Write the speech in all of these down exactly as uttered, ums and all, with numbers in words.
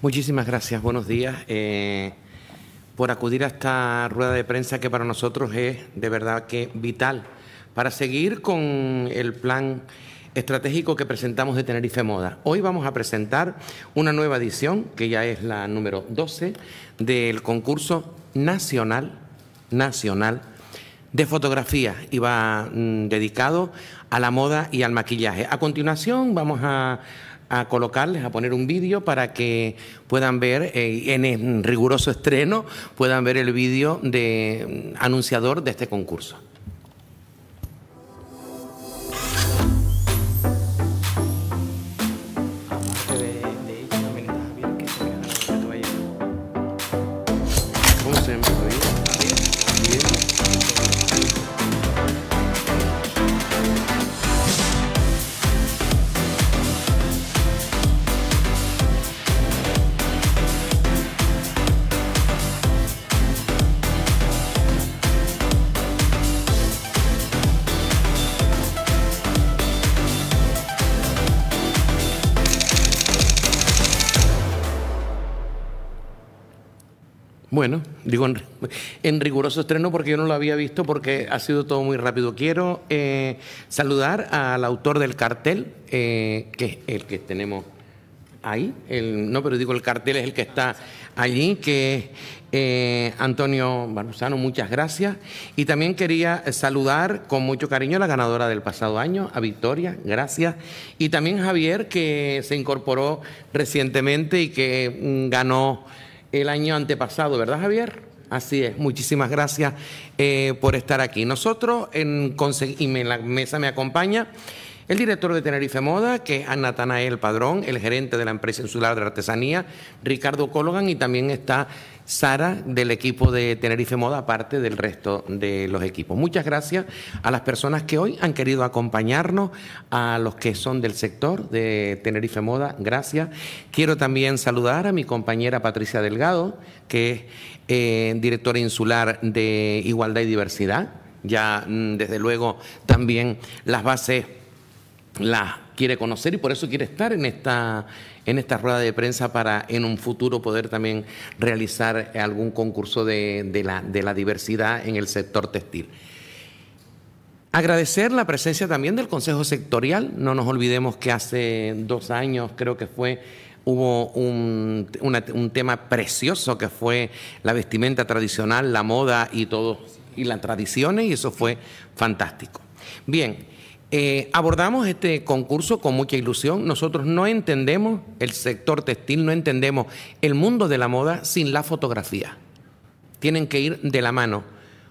Muchísimas gracias, buenos días, eh, por acudir a esta rueda de prensa que para nosotros es de verdad que vital para seguir con el plan estratégico que presentamos de Tenerife Moda. Hoy vamos a presentar una nueva edición, que ya es la número doce, del concurso nacional, nacional de fotografía, y va mmm, dedicado a la moda y al maquillaje. A continuación vamos a, a colocarles, a poner un vídeo para que puedan ver, eh, en el riguroso estreno, puedan ver el vídeo de anunciador de este concurso. Bueno, digo en, en riguroso estreno porque yo no lo había visto porque ha sido todo muy rápido. Quiero eh, saludar al autor del cartel, eh, que es el que tenemos ahí. El, no, pero digo el cartel es el que está allí, que es eh, Antonio Barusano, muchas gracias. Y también quería saludar con mucho cariño a la ganadora del pasado año, a Victoria, gracias. Y también a Javier, que se incorporó recientemente y que mm, ganó el año antepasado, ¿verdad, Javier? Así es, muchísimas gracias eh, por estar aquí. Nosotros, en, y me, en la mesa me acompaña el director de Tenerife Moda, que es Natanael Padrón, el gerente de la empresa insular de artesanía, Ricardo Cologan, y también está Sara, del equipo de Tenerife Moda, aparte del resto de los equipos. Muchas gracias a las personas que hoy han querido acompañarnos, a los que son del sector de Tenerife Moda, gracias. Quiero también saludar a mi compañera Patricia Delgado, que es eh, directora insular de Igualdad y Diversidad. Ya, desde luego, también las bases las quiere conocer y por eso quiere estar en esta, en esta rueda de prensa para en un futuro poder también realizar algún concurso de, de, la, de la diversidad en el sector textil. Agradecer la presencia también del Consejo Sectorial. No nos olvidemos que hace dos años, creo que fue, hubo un, una, un tema precioso que fue la vestimenta tradicional, la moda y todo, y las tradiciones, y eso fue fantástico. Bien. Eh, abordamos este concurso con mucha ilusión. Nosotros no entendemos el sector textil, no entendemos el mundo de la moda sin la fotografía. Tienen que ir de la mano.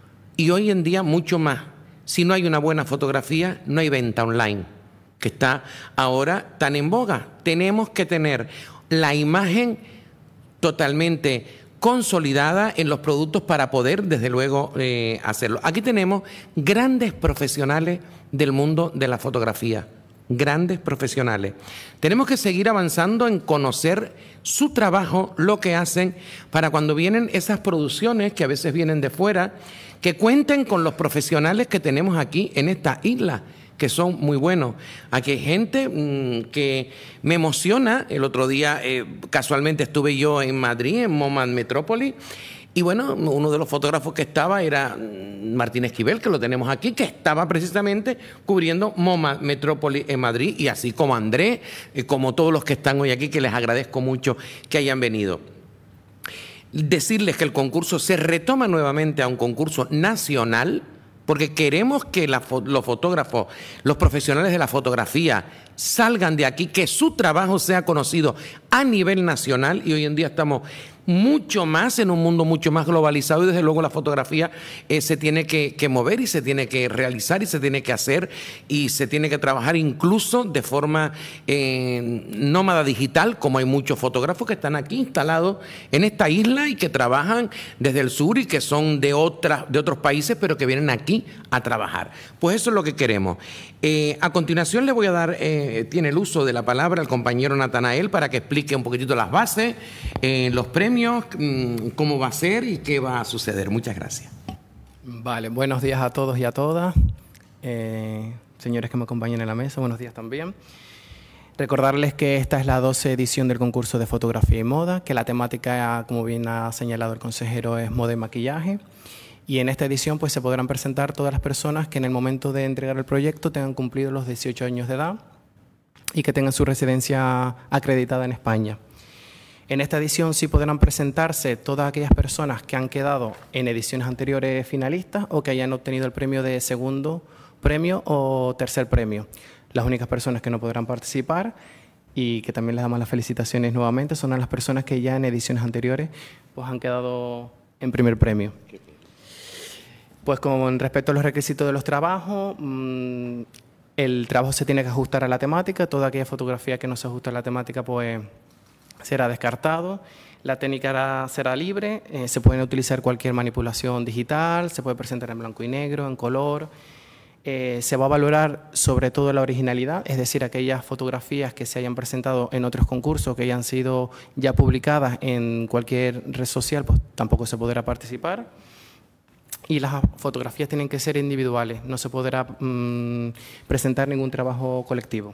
Y hoy en día mucho más. Si no hay una buena fotografía, no hay venta online, que está ahora tan en boga. Tenemos que tener la imagen totalmente consolidada en los productos para poder, desde luego, eh, hacerlo. Aquí tenemos grandes profesionales del mundo de la fotografía, grandes profesionales. Tenemos que seguir avanzando en conocer su trabajo, lo que hacen, para cuando vienen esas producciones que a veces vienen de fuera, que cuenten con los profesionales que tenemos aquí en esta isla, que son muy buenos. Aquí hay gente mmm, que me emociona. El otro día, eh, casualmente, estuve yo en Madrid, en MoMA Metrópoli, y bueno, uno de los fotógrafos que estaba era Martín Esquivel, que lo tenemos aquí, que estaba precisamente cubriendo MoMA Metrópoli en Madrid, y así como Andrés, eh, como todos los que están hoy aquí, que les agradezco mucho que hayan venido. Decirles que el concurso se retoma nuevamente a un concurso nacional, porque queremos que la, los fotógrafos, los profesionales de la fotografía salgan de aquí, que su trabajo sea conocido a nivel nacional, y hoy en día estamos mucho más en un mundo mucho más globalizado, y desde luego la fotografía eh, se tiene que, que mover y se tiene que realizar y se tiene que hacer y se tiene que trabajar incluso de forma eh, nómada digital, como hay muchos fotógrafos que están aquí instalados en esta isla y que trabajan desde el sur y que son de, otras, de otros países, pero que vienen aquí a trabajar. Pues eso es lo que queremos. Eh, a continuación le voy a dar, eh, tiene el uso de la palabra al compañero Natanael para que explique un poquitito las bases, eh, los premios, cómo va a ser y qué va a suceder. Muchas gracias. Vale, buenos días a todos y a todas. Eh, señores que me acompañan en la mesa, buenos días también. Recordarles que esta es la doce edición del concurso de fotografía y moda, que la temática, como bien ha señalado el consejero, es moda y maquillaje. Y en esta edición pues, se podrán presentar todas las personas que en el momento de entregar el proyecto tengan cumplido los dieciocho años de edad y que tengan su residencia acreditada en España. En esta edición sí podrán presentarse todas aquellas personas que han quedado en ediciones anteriores finalistas o que hayan obtenido el premio de segundo premio o tercer premio. Las únicas personas que no podrán participar y que también les damos las felicitaciones nuevamente son a las personas que ya en ediciones anteriores pues, han quedado en primer premio. Pues con respecto a los requisitos de los trabajos, mmm, el trabajo se tiene que ajustar a la temática. Toda aquella fotografía que no se ajusta a la temática pues será descartado. La técnica será libre, eh, se puede utilizar cualquier manipulación digital, se puede presentar en blanco y negro, en color. Eh, se va a valorar sobre todo la originalidad, es decir, aquellas fotografías que se hayan presentado en otros concursos, que hayan sido ya publicadas en cualquier red social, pues tampoco se podrá participar. Y las fotografías tienen que ser individuales, no se podrá mmm, presentar ningún trabajo colectivo.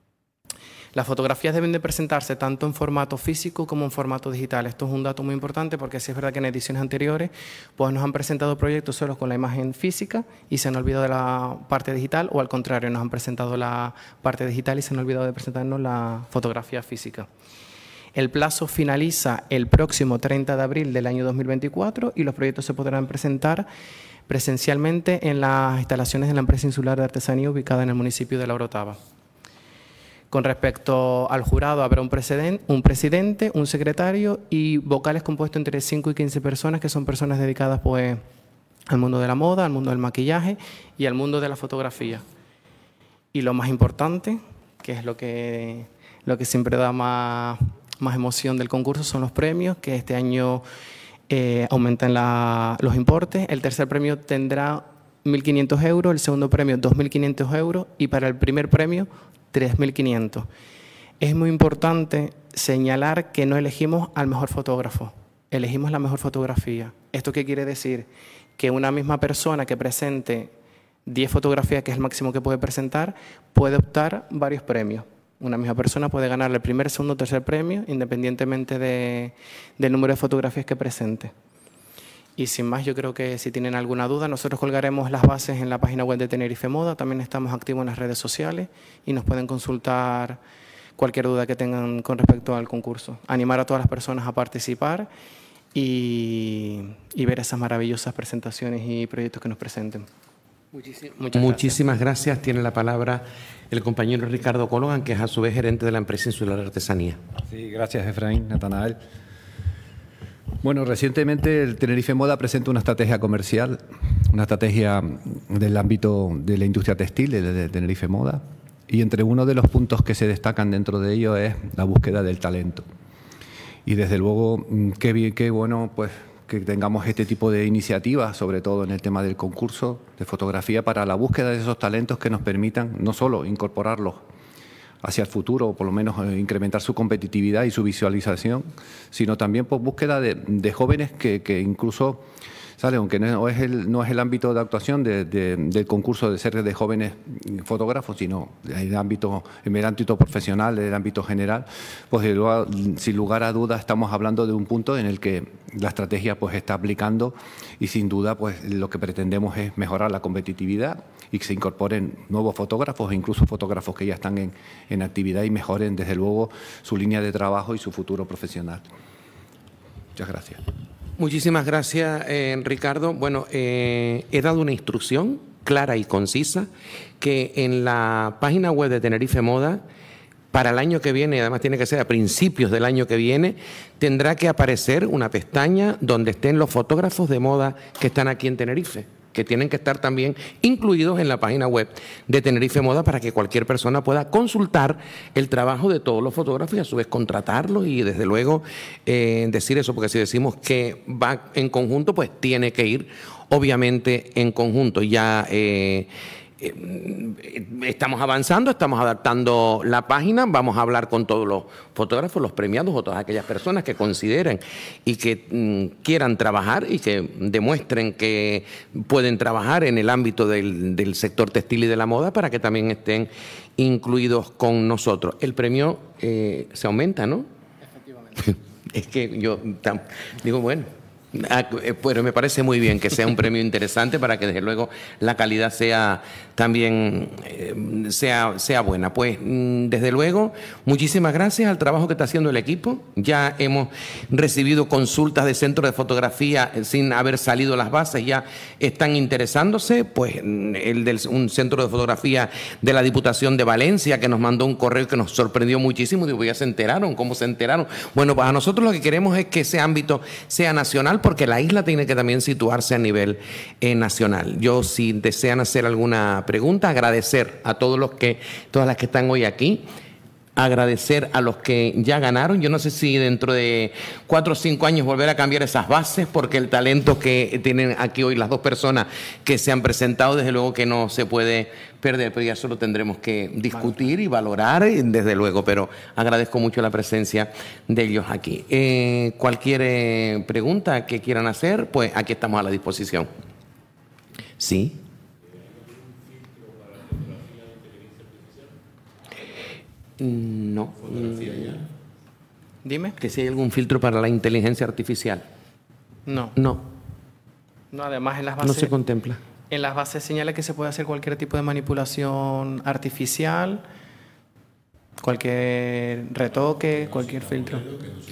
Las fotografías deben de presentarse tanto en formato físico como en formato digital. Esto es un dato muy importante porque sí es verdad que en ediciones anteriores pues nos han presentado proyectos solo con la imagen física y se han olvidado de la parte digital, o al contrario, nos han presentado la parte digital y se han olvidado de presentarnos la fotografía física. El plazo finaliza el próximo treinta de abril del año dos mil veinticuatro y los proyectos se podrán presentar presencialmente en las instalaciones de la empresa insular de artesanía ubicada en el municipio de La Orotava. Con respecto al jurado, habrá un, un presidente, un secretario y vocales compuestos entre cinco y quince personas, que son personas dedicadas pues, al mundo de la moda, al mundo del maquillaje y al mundo de la fotografía. Y lo más importante, que es lo que, lo que siempre da más, más emoción del concurso, son los premios, que este año eh, aumentan la, los importes. El tercer premio tendrá mil quinientos euros, el segundo premio dos mil quinientos euros y para el primer premio tres mil quinientos. Es muy importante señalar que no elegimos al mejor fotógrafo, elegimos la mejor fotografía. ¿Esto qué quiere decir? Que una misma persona que presente diez fotografías, que es el máximo que puede presentar, puede optar varios premios. Una misma persona puede ganar el primer, segundo, tercer premio, independientemente de, del número de fotografías que presente. Y sin más, yo creo que si tienen alguna duda, nosotros colgaremos las bases en la página web de Tenerife Moda. También estamos activos en las redes sociales y nos pueden consultar cualquier duda que tengan con respecto al concurso. Animar a todas las personas a participar y, y ver esas maravillosas presentaciones y proyectos que nos presenten. Muchísimas, Muchísimas gracias. gracias. Tiene la palabra el compañero Ricardo Cologan, que es a su vez gerente de la empresa insular de artesanía. Sí, gracias, Efraín, Natanael. Bueno, recientemente el Tenerife Moda presenta una estrategia comercial, una estrategia del ámbito de la industria textil de, de Tenerife Moda, y entre uno de los puntos que se destacan dentro de ello es la búsqueda del talento. Y desde luego, qué bien, qué bueno pues que tengamos este tipo de iniciativas, sobre todo en el tema del concurso de fotografía, para la búsqueda de esos talentos que nos permitan no solo incorporarlos hacia el futuro, o por lo menos eh, incrementar su competitividad y su visualización, sino también por búsqueda de, de jóvenes que, que incluso, ¿sale? Aunque no es el, no es el ámbito de actuación de, de, del concurso de ser de jóvenes fotógrafos, sino en el ámbito, en el ámbito profesional, en el ámbito general, pues sin lugar a dudas estamos hablando de un punto en el que la estrategia pues está aplicando y sin duda pues lo que pretendemos es mejorar la competitividad y que se incorporen nuevos fotógrafos e incluso fotógrafos que ya están en, en actividad y mejoren desde luego su línea de trabajo y su futuro profesional. Muchas gracias. Muchísimas gracias, eh, Ricardo. Bueno, eh, he dado una instrucción clara y concisa que en la página web de Tenerife Moda, para el año que viene, además tiene que ser a principios del año que viene, tendrá que aparecer una pestaña donde estén los fotógrafos de moda que están aquí en Tenerife, que tienen que estar también incluidos en la página web de Tenerife Moda para que cualquier persona pueda consultar el trabajo de todos los fotógrafos y a su vez contratarlos y desde luego eh, decir eso, porque si decimos que va en conjunto, pues tiene que ir obviamente en conjunto. Ya eh, Eh, estamos avanzando, estamos adaptando la página, vamos a hablar con todos los fotógrafos, los premiados o todas aquellas personas que consideren y que mm, quieran trabajar y que demuestren que pueden trabajar en el ámbito del, del sector textil y de la moda para que también estén incluidos con nosotros. El premio eh, se aumenta, ¿no? Efectivamente. Es que yo tam, digo, bueno... Ah, pero me parece muy bien que sea un premio interesante para que desde luego la calidad sea también eh, sea, sea buena. Pues desde luego muchísimas gracias al trabajo que está haciendo el equipo. Ya hemos recibido consultas de centros de fotografía sin haber salido las bases, ya están interesándose. Pues el del un centro de fotografía de la Diputación de Valencia que nos mandó un correo que nos sorprendió muchísimo. Digo, ya se enteraron, ¿cómo se enteraron? Bueno, pues a nosotros lo que queremos es que ese ámbito sea nacional, porque la isla tiene que también situarse a nivel eh, nacional. Yo, si desean hacer alguna pregunta, agradecer a todos los que, todas las que están hoy aquí, agradecer a los que ya ganaron. Yo no sé si dentro de cuatro o cinco años volver a cambiar esas bases, porque el talento que tienen aquí hoy las dos personas que se han presentado, desde luego que no se puede perder, pero ya solo tendremos que discutir y valorar, desde luego, pero agradezco mucho la presencia de ellos aquí. Eh, cualquier eh, pregunta que quieran hacer, pues aquí estamos a la disposición. ¿Sí? No. Dime. ¿Que si hay algún filtro para la inteligencia artificial? No. No. No, además en las bases... No se contempla. En las bases señala que se puede hacer cualquier tipo de manipulación artificial, cualquier retoque, cualquier filtro.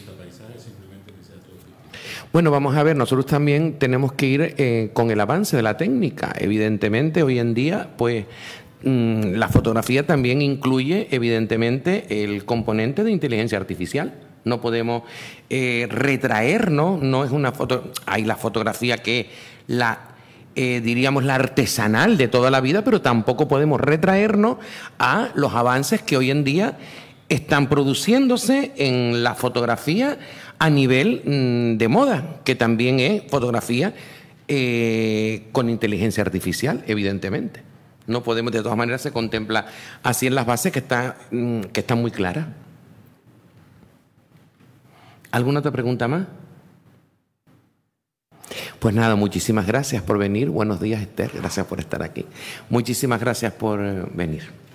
Bueno, vamos a ver, nosotros también tenemos que ir eh, con el avance de la técnica. Evidentemente, hoy en día, pues... la fotografía también incluye, evidentemente, el componente de inteligencia artificial. No podemos eh, retraernos, no es una foto... Hay la fotografía que la, eh, diríamos, la artesanal de toda la vida, pero tampoco podemos retraernos a los avances que hoy en día están produciéndose en la fotografía a nivel mm, de moda, que también es fotografía eh, con inteligencia artificial, evidentemente. No podemos, de todas maneras, se contempla así en las bases que, está, que están muy claras. ¿Alguna otra pregunta más? Pues nada, muchísimas gracias por venir. Buenos días, Esther. Gracias por estar aquí. Muchísimas gracias por venir.